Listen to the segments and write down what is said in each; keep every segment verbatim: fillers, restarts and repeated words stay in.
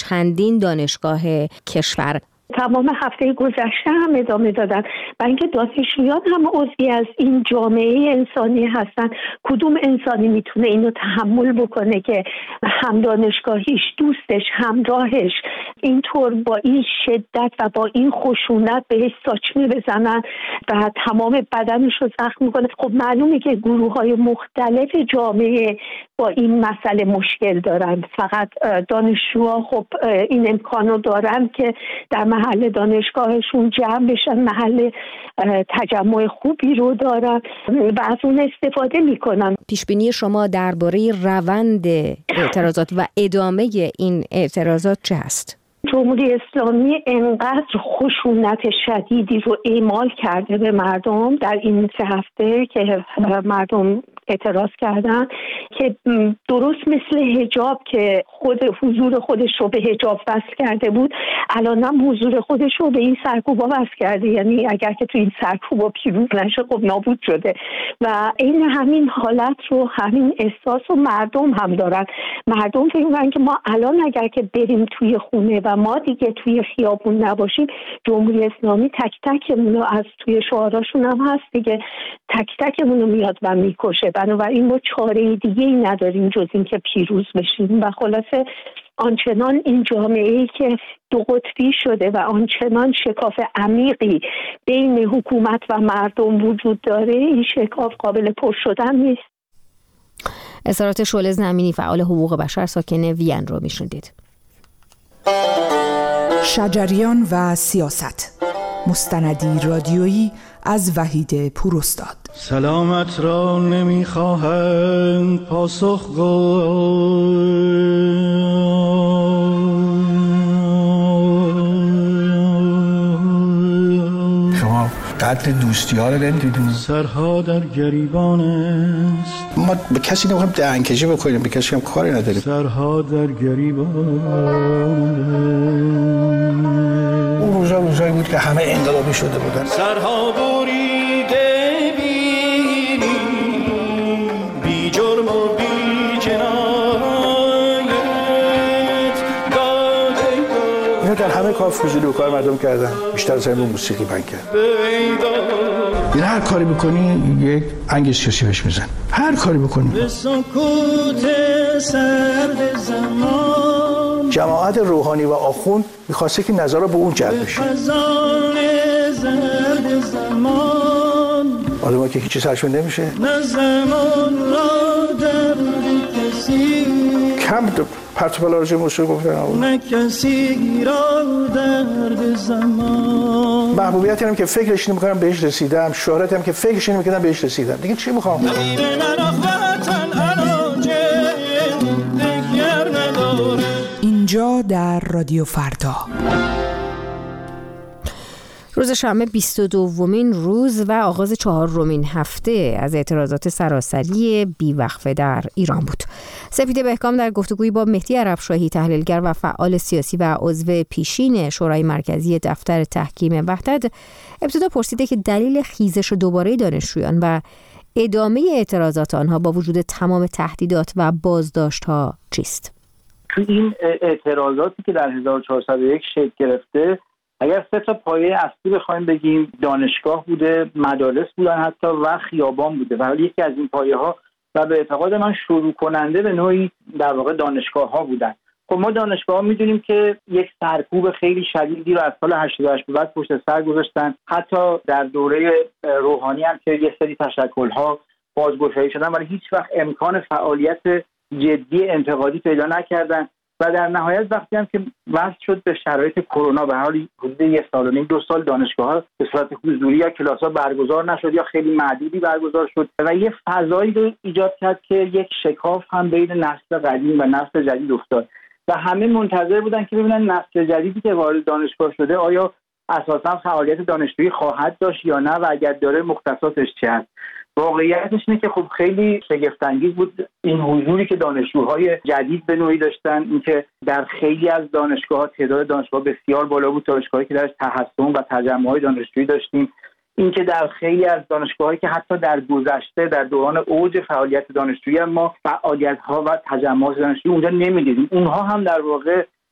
چندین دانشگاه کشور. تمام هفته گذشته هم ادامه دادن و اینکه دانشجویان هم عضوی از این جامعه انسانی هستن. کدوم انسانی میتونه اینو تحمل بکنه که هم دانشگاهیش، دوستش، همراهش اینطور با این شدت و با این خشونت بهش ساچمه بزنن و تمام بدنش رو زخم میکنه؟ خب معلومه که گروه‌های مختلف جامعه با این مسئله مشکل دارن. فقط دانشجوها خب این امکانو دارن که در محل دانشگاهشون جمع بشن، محل تجمع خوبی رو دارن و از اون استفاده میکنن. پیشبینی شما درباره روند اعتراضات و ادامه این اعتراضات چه هست؟ جمهوری اسلامی انقدر خشونت شدیدی رو اعمال کرده به مردم در این سه هفته که مردم اعتراض کردن که درست مثل حجاب که خود حضور خودش رو به حجاب وصل کرده بود، الان هم حضور خودش رو به این سرکوبا وصل کرده. یعنی اگر که تو این سرکوبا پیروز نشه خب نابود شده و این همین حالت رو، همین احساس رو مردم هم دارن. مردم فکر می‌کنن که ما الان اگر که بریم توی خونه و ما دیگه توی خیابون نباشیم، جمهوری اسلامی تک تکمون رو، از توی شعاراشون هم هست دیگه، تک تکمون رو میاد و میکشه. بنابراین ما چاره دیگه ای نداریم جز این که پیروز بشیم و خلاصه آنچنان این جامعه‌ای که دو قطبی شده و آنچنان شکاف عمیقی بین حکومت و مردم وجود داره، این شکاف قابل پر شدن نیست. اظهارات شعله زمینی، فعال حقوق بشر ساکن وین رو میشنیدید. شجریان و سیاست، مستندی رادیویی از وحید پوراستاد. سلامت را نمیخواهند پاسخ گو، شما قدر دوستی ها رو نمیدیدون. سرها در گریبان است، ما به کسی نمیخوایم دهنکجی بکنیم، به کسی هم کاری نداریم. سرها در گریبان اون روزا روزایی بود که همه انقلابی شده بودن. سرها بریده بینی بی جرم و بی جنایت داده اینا در همه کار فضولی و کار مردم کردن، بیشتر از همه موسیقی بند کرد. این هر کاری بکنی یک انگ سیاسی بهش میزن، هر کاری بکنی. به سکوت سرد زمان جماعت روحانی و آخوند میخواسته که نظر به اون جلب بشه. آدم که هیچی سرشون نمیشه، کم پرت و پلا راجع موسیقی گفتن. محبوبیتی هم که فکرش نمی‌کنم بهش رسیدم، شهرتی هم که فکرش نمی‌کردم بهش رسیدم، دیگه چی میخوام؟ اینجا در رادیو فردا، روز شنبه بیست و دومین روز و آغاز چهارمین هفته از اعتراضات سراسری بیوقفه در ایران بود. سپیده بهکام در گفتگویی با مهدی عربشاهی، تحلیلگر و فعال سیاسی و عضو پیشین شورای مرکزی دفتر تحکیم وحدت، ابتدا پرسیده که دلیل خیزش دوباره دانشجویان و ادامه اعتراضات آنها با وجود تمام تهدیدات و بازداشت‌ها چیست؟ تو این اعتراضاتی که در هزار و چهارصد و یک شکل گرفته، اگر سه تا پایه اصلی بخوایم بگیم، دانشگاه بوده، مدارس بودن حتی و خیابان بوده. و یکی از این پایه ها و به اعتقاد من شروع کننده به نوعی در واقع دانشگاه ها بودن. خب ما دانشگاه ها میدونیم که یک سرکوب خیلی شدیدی رو از سال هشتاد و هشت به بعد پشت سر گذاشتن. حتی در دوره روحانی هم که یک سری تشکل ها بازگشایی شدن ولی هیچ وقت امکان فعالیت جدی انتقادی پیدا نکردن. و در نهایت وقتی هم که وصل شد به شرایط کرونا، به حالی حدود یک سال و نیم دو سال دانشگاه‌ها به صورت حضوری یا کلاس‌ها برگزار نشد یا خیلی معدودی برگزار شد و یه فضایی رو ایجاد کرد که یک شکاف هم بین نسل قدیم و نسل جدید افتاد و همه منتظر بودن که ببینن نسل جدیدی که وارد دانشگاه شده آیا اساساً فعالیت دانشجویی خواهد داشت یا نه و اگر داره مختصاتش چه است. واقعیتش اینه که خب خیلی شگفت‌انگیز بود این حضوری که دانشجوهای جدید به نوعی داشتن، اینکه در خیلی از دانشگاه‌ها تعداد دانشگاه بسیار بالا بود، دانشگاهی که درش تحسن و تجمع‌های دانشجویی داشتیم، اینکه در خیلی از دانشگاه‌هایی که حتی در گذشته در دوران اوج فعالیت دانشجویی ما فعالیت‌ها و تجمعات دانشجویی اونجا نمی‌دیدیم، اونها هم در واقع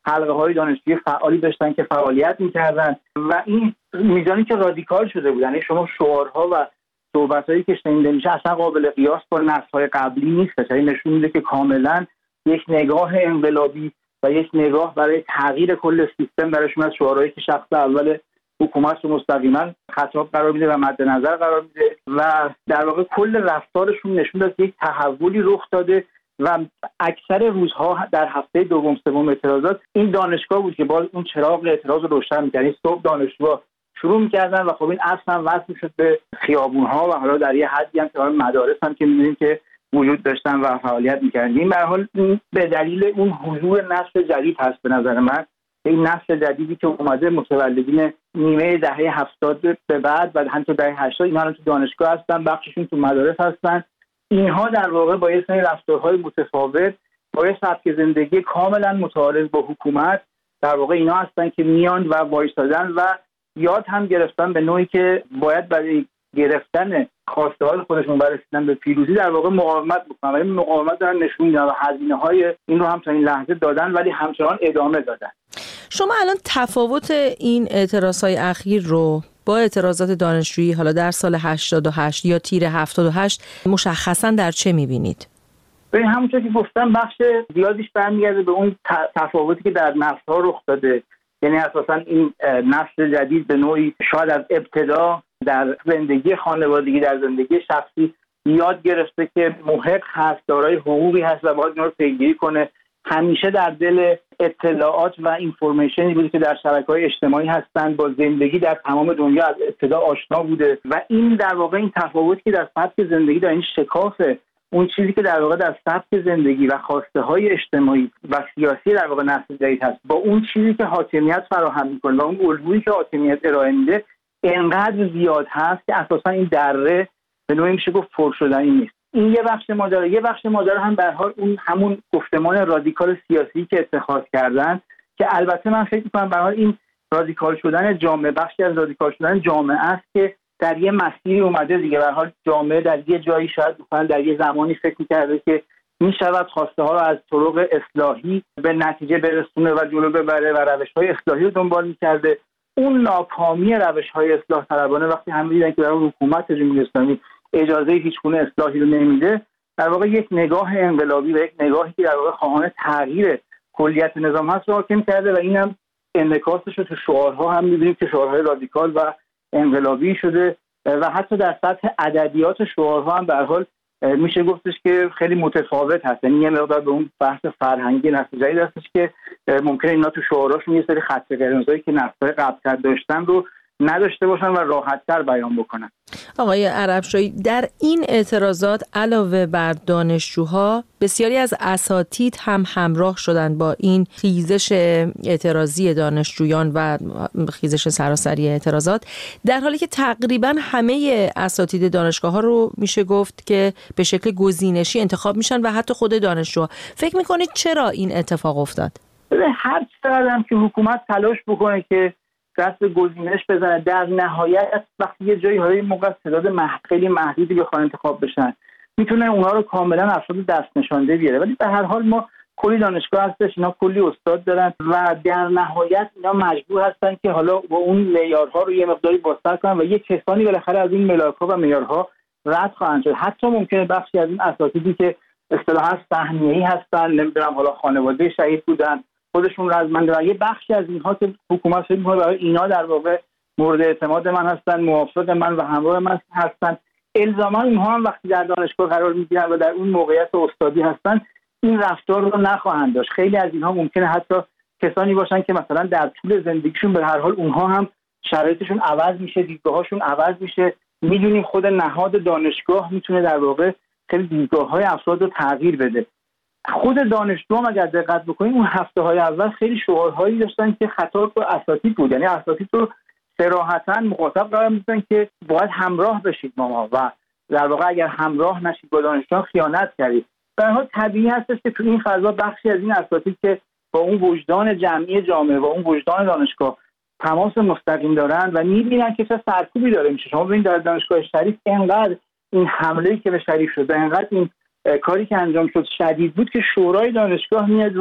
حلقه های دانشجویی فعالی داشتن که فعالیت میکردن و این میزانی که رادیکال شده بود، یعنی شما شعارها و صحبتایی که شنیده میشه اصلا قابل قیاس با نسل‌های قبلی نیست. یعنی نشون میده که کاملا یک نگاه انقلابی و یک نگاه برای تغییر کل سیستم درشون از شعارهایی که شخص اول حکومت رو مستقیما خطاب قرار میده و مد نظر قرار میده و در واقع کل رفتارشون نشون داد یک تحولی رخ داده و اکثر روزها در هفته دوم سوم اعتراضات این دانشگاه بود که باز اون چراغ اعتراض رو روشن می‌کرد. یعنی صبح دانشجوها شروع می‌کردن و خب این اصلا وصل شد به خیابون‌ها و حالا در یه حدی هم که مدارس هم که می‌بینیم که وجود داشتن و فعالیت می‌کردن. این به هر حال به دلیل اون حضور نسل جدید هست به نظر من، این نسل جدیدی که اومده متولدین نیمه دهه هفتاد به بعد و حتی دهه هشتاد، اینا الان تو دانشگاه هستن، بخششون تو مدارس هستن. اینها در واقع با یه سری رفتارهای متفاوت، با یه سبک زندگی کاملا متعارض با حکومت، در واقع اینا هستن که میان و وایسادن و یاد هم گرفتن به نوعی که باید برای گرفتن خواسته های خودشون برای رسیدن به پیروزی در واقع مقاومت بکنن. این مقاومت دارن نشون میدن و هزینه های این رو هم تا این لحظه دادن ولی همچنان ادامه دادن. شما الان تفاوت این اعتراضهای اخیر رو با اعتراضات دانشجویی حالا در سال هشتاد و هشت یا تیر هفتاد و هشت مشخصاً در چه می‌بینید؟ ببین همونطور که گفتم بخش زیادیش برمیگرده به اون تفاوتی که در نسل‌ها رخ داده. یعنی اساساً این نسل جدید به نوعی شاید از ابتدا در زندگی خانوادگی، در زندگی شخصی یاد گرفته که محق هست، دارای حقوقی هست و باید اینا رو پیگیری کنه. همیشه در دل اطلاعات و اینفورمیشنی بوده که در شبکه‌های اجتماعی هستن، با زندگی در تمام دنیا از ابتدا آشنا بوده و این در واقع این تفاوتی که در سبک زندگی در این شکاف اون چیزی که در واقع در سبک زندگی و خواسته‌های اجتماعی و سیاسی در واقع نسل جدید هست با اون چیزی که حاکمیت فراهم می‌کنه و اون الگویی که حاکمیت ارائه میده انقدر زیاد هست که اساسا این دره به نوعی میشه گفت پر شدنی نیست. این یه بخش ماجرا، یه بخش ماجرا هم به هر حال اون همون گفتمان رادیکال سیاسی که اتخاذ کردن که البته من فکر می‌کنم به هر حال این رادیکال شدن جامعه بخشی از رادیکال شدن جامعه است که در یه مسیری اومده دیگه. به هر حال جامعه در یه جایی شاید مثلا در یه زمانی فکر می‌کرده که می‌شود خواسته ها رو از طرق اصلاحی به نتیجه برسونه و جلو ببره و روش‌های اصلاحی رو دنبال می‌کرده. اون ناکامی روش‌های اصلاح طلبانه وقتی همه دیدن که برای حکومت جمهوری اسلامی اجازه هیچگونه اصلاحی رو نمیده، در واقع یک نگاه انقلابی و یک نگاهی که در واقع خواهان تغییر کلیت نظام هست رو حاکم کرده و اینم انعکاسش رو تو شعارها هم می‌بینیم که شعارهای رادیکال و انقلابی شده و حتی در سطح ادبیات شعارها هم به هر حال میشه گفتش که خیلی متفاوت هست. یعنی یه مقدار به اون بحث فرهنگی نسل جدید هستش که ممکنه اینا تو شعارهاشون یه سری خط قرمزایی که نسل‌های قبل داشتن رو نداشته باشن و راحت‌تر بیان بکنن. آقای عربشاهی، در این اعتراضات علاوه بر دانشجوها بسیاری از اساتید هم همراه شدند با این خیزش اعتراضی دانشجویان و خیزش سراسری اعتراضات، در حالی که تقریبا همه اساتید دانشگاه‌ها رو میشه گفت که به شکل گزینشی انتخاب میشن و حتی خود دانشجوها. فکر میکنید چرا این اتفاق افتاد؟ هر چقدر هم که حکومت تلاش بکنه که دست به گزینش بزنه، در نهایت وقتی یه جایی های موقع تعداد خیلی محدودی بخوان انتخاب بشن میتونه اونها رو کاملا افراد دست نشانده بیاره، ولی به هر حال ما کلی دانشگاه هستش، اینا کلی استاد دارن و در نهایت اینا مجبور هستن که حالا با اون معیارها رو یه مقداری بازتر کنن و یه کسانی بالاخره از این ملاک‌ها و معیارها رد خواهند شد. حتی ممکنه بخشی از این اساتیدی که اصطلاحاً سهمیه‌ای هستن، نمیدونم حالا خانواده شهید بودن، خودشون رزمنده، یه بخشی از اینها که حکومت فکر می‌کنه برای اینا در واقع مورد اعتماد من هستن، موافق من و همراه من هستن، الزاما اینها هم وقتی در دانشگاه قرار می‌گیرن و در اون موقعیت استادی هستن این رفتار رو نخواهند داشت. خیلی از اینها ممکنه حتی کسانی باشن که مثلا در طول زندگیشون به هر حال اونها هم شرایطشون عوض میشه، دیدگاهاشون عوض میشه. میدونیم خود نهاد دانشگاه میتونه در واقع خیلی دیدگاه‌های افراد رو تغییر بده. خود دانشجو هم اگر دقت بکنیم اون هفته‌های اول خیلی شعارهایی داشتن که خطاب به اساتید بود، یعنی اساتید رو صراحتاً مخاطب قرار می‌دادن که باید همراه بشید ما و در واقع اگر همراه نشید با دانشجو خیانت کردید. در حال طبیعی هستش که تو این فضا بخشی از این اساتید که با اون وجدان جمعی جامعه و اون وجدان دانشگاه تماس مستقیم دارن و می‌بینن که چه سرکوبی داره میشه. شما ببینید در دانشگاه شریف انقدر این حمله‌ای که به شریف شده، انقدر این کاری که انجام شد شدید بود که شورای دانشگاه میاد و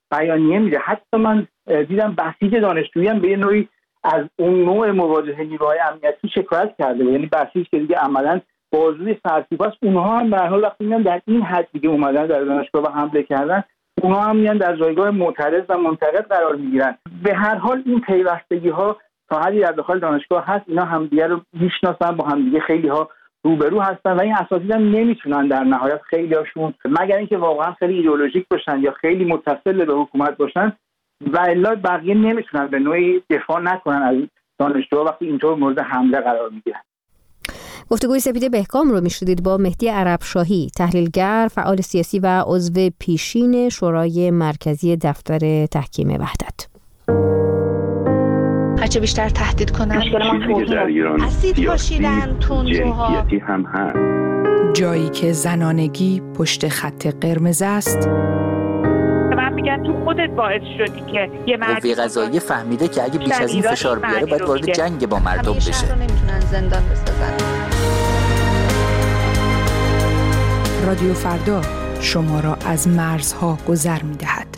بیانیه میده. حتی من دیدم بسیج دانشجویی هم به یه نوعی از اون نوع مواجهه نیروهای امنیتی شکایت کرده، یعنی بسیج که دیگه عملاً بازوی سرتیپاست، اونها هم به هر حال وقتی میان در این حد دیگه اومدن در دانشگاه و حمله کردن، اونها هم میان در جایگاه معترض و منتقد قرار میگیرن. به هر حال این پیوستگی ها تا حدی در داخل دانشگاه هست، اینا همدیگه رو میشناسن، با همدیگه خیلی ها روبرو هستن و این اساتید هم نمیتونن در نهایت خیلی هاشون مگر اینکه واقعا خیلی ایدئولوژیک باشن یا خیلی متصل به حکومت باشن و الا بقیه نمیتونن به نوعی دفاع نکنن از دانشجوها وقتی اینطور مورد حمله قرار میگیرن. گفتگوی سپیده بهکام رو میشنیدید با مهدی عربشاهی، تحلیلگر، فعال سیاسی و عضو پیشین شورای مرکزی دفتر تحکیم وحدت. هرچه بیشتر تهدید کنن مشکل ما توهین اسید پاشیدن تندروها هم هست. جایی که زنانگی پشت خط قرمز است، من میگم تو خودت باعث شدی که یه مردی قوه قضاییه فهمیده که اگه بیش از این فشار بیاره باید وارد جنگ با مردم بشه. همیشه رو نمیتونن زندان بسازن. رادیو فردا شما را از مرزها گذر می‌دهد.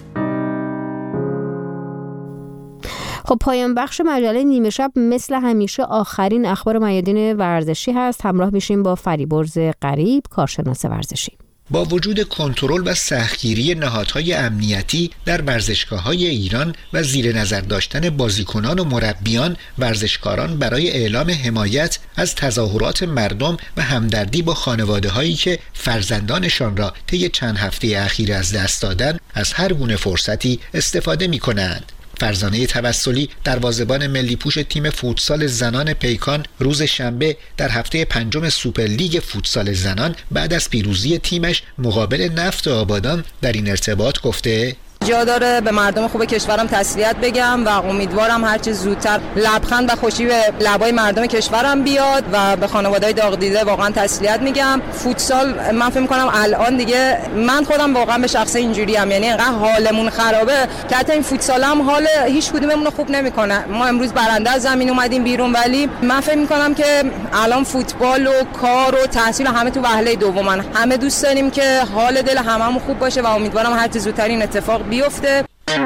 خب پایان بخش مجله نیمه شب مثل همیشه آخرین اخبار میادین ورزشی هست. همراه میشیم با فریبرز غریب، کارشناس ورزشی. با وجود کنترل و سختگیری نهادهای امنیتی در ورزشگاه‌های ایران و زیر نظر داشتن بازیکنان و مربیان، ورزشکاران برای اعلام حمایت از تظاهرات مردم و همدردی با خانواده‌هایی که فرزندانشان را طی چند هفته اخیر از دست دادند، از هر گونه فرصتی استفاده می‌کنند. فرزانه توسلی، دروازه‌بان ملی پوش تیم فوتسال زنان پیکان، روز شنبه در هفته پنجم سوپرلیگ فوتسال زنان بعد از پیروزی تیمش مقابل نفت آبادان در این ارتباط گفته: جا داره به مردم خوب کشورم تسلیت بگم و امیدوارم هرچه زودتر لبخند و خوشی به لبای مردم کشورم بیاد و به خانواده‌های داغ دیده واقعا تسلیت میگم. فوتسال من فکر می‌کنم الان دیگه من خودم واقعا به شخص اینجوری ام، یعنی انقدر حالمون خرابه که حتی این فوتسال هم حال هیچ کدوممون رو خوب نمی‌کنه. ما امروز برنده از زمین اومدیم بیرون، ولی من فکر می‌کنم که الان فوتبال و کار و تحصیل همه تو وهله دومن. همه دوست داریم که حال دل هممون خوب باشه و امیدوارم هرچه زودتر این اتفاق بیفته.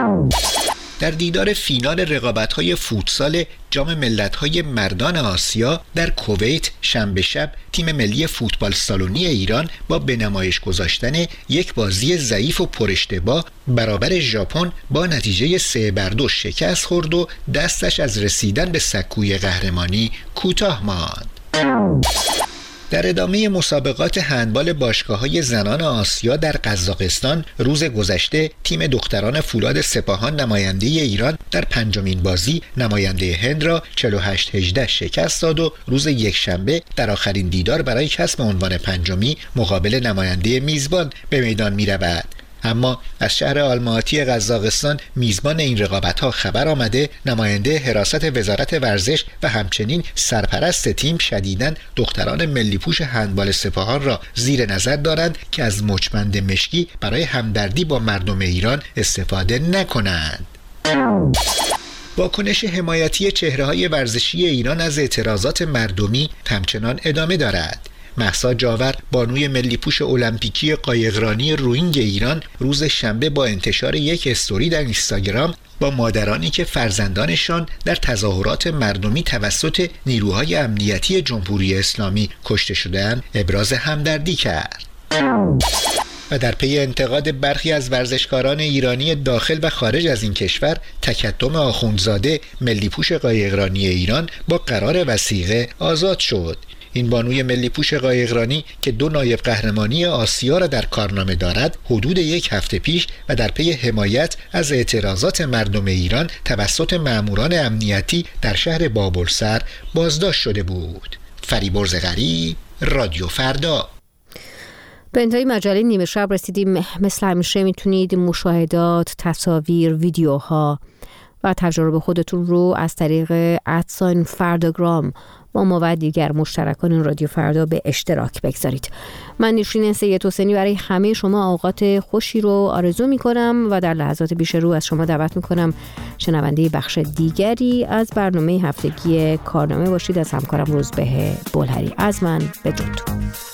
در دیدار فینال رقابت‌های فوتسال جام ملت‌های مردان آسیا در کویت شنبه شب تیم ملی فوتبال سالونی ایران با به نمایش گذاشتن یک بازی ضعیف و پراشتباه برابر ژاپن با نتیجه سه بر دو شکست خورد و دستش از رسیدن به سکوی قهرمانی کوتاه ماند. در ادامه مسابقات هندبال باشگاه‌های زنان آسیا در قزاقستان روز گذشته تیم دختران فولاد سپاهان نماینده ایران در پنجمین بازی نماینده هند را چهل و هشت هجده شکست داد و روز یکشنبه در آخرین دیدار برای کسب عنوان پنجمی مقابل نماینده میزبان به میدان می‌رود. اما از شهر آلماتی قزاقستان میزبان این رقابت‌ها خبر آمده نماینده حراست وزارت ورزش و همچنین سرپرست تیم شدیداً دختران ملی پوش هندبال سپاهان را زیر نظر دارند که از مچبند مشکی برای همدردی با مردم ایران استفاده نکنند. واکنش حمایتی چهره‌های ورزشی ایران از اعتراضات مردمی همچنان ادامه دارد. مهسا جاور، بانوی ملی پوش المپیکی قایقرانی روینگ ایران، روز شنبه با انتشار یک استوری در اینستاگرام با مادرانی که فرزندانشان در تظاهرات مردمی توسط نیروهای امنیتی جمهوری اسلامی کشته شده‌اند ابراز همدردی کرد. و در پی انتقاد برخی از ورزشکاران ایرانی داخل و خارج از این کشور، تکتم آخوندزاده ملی پوش قایقرانی ایران با قرار وثیقه آزاد شد. این بانوی ملی پوش قایقرانی که دو نایب قهرمانی آسیا را در کارنامه دارد، حدود یک هفته پیش و در پی حمایت از اعتراضات مردم ایران توسط ماموران امنیتی در شهر بابلسر بازداشت شده بود. فریبرز غریب، رادیو فردا. به انتهای مجله نیمه شب رسیدیم. مثل همیشه میتونید مشاهدات، تصاویر، ویدیوها و تجربه خودتون رو از طریق ادساین فرداگرام با ما و دیگر مشترکان رادیو فردا به اشتراک بگذارید. من نشین سید حسینی برای همه شما اوقات خوشی رو آرزو می کنم و در لحظات پیش رو از شما دعوت می کنم شنونده بخش دیگری از برنامه هفتگی کارنامه باشید. از همکارم روزبه بولهری. از من بدرود.